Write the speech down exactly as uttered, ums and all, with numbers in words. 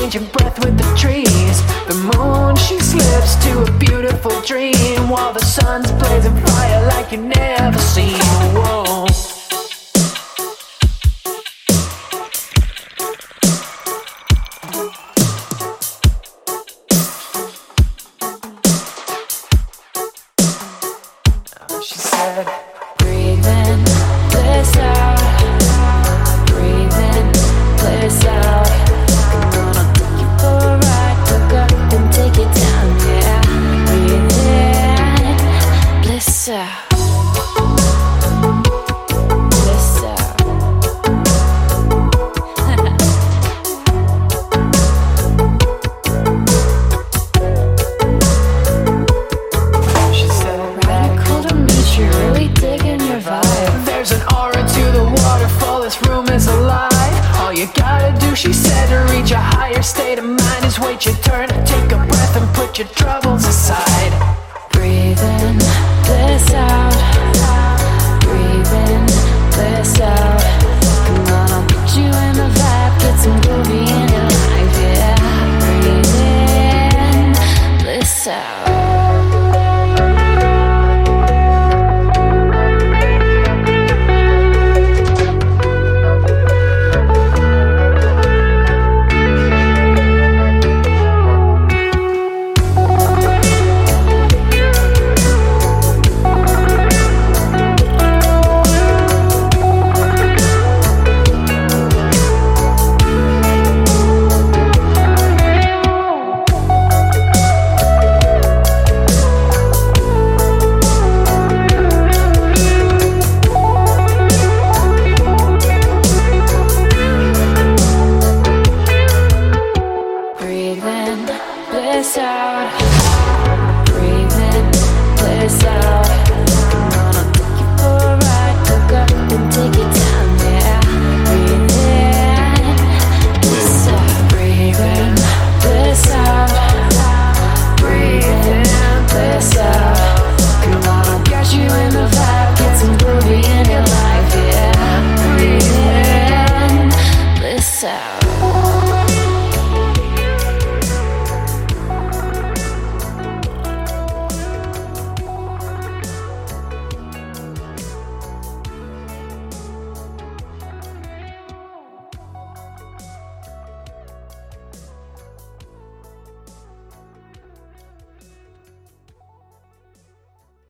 exchanging breath with the trees. The moon, she slips to a beautiful dream, while the sun's blazing fire like you never seen. Whoa. She said, breathe in, bliss out. Breathe in, bliss out. Come on, I'll take you for a ride. Look up and take it down, yeah. Breathe in, bliss out. Bliss out. She said, radical to meet you, really digging your vibe. There's an aura to the waterfall, this room is alive. All you gotta do, she said, to reach a higher state of mind is wait your turn, take a breath and put your troubles aside. Breathe in, bliss out. Breathe in, bliss out. Come on, I'll put you in the vibe, get some groovy in your life, yeah. Breathe in, bliss out. Breathe in, bliss out.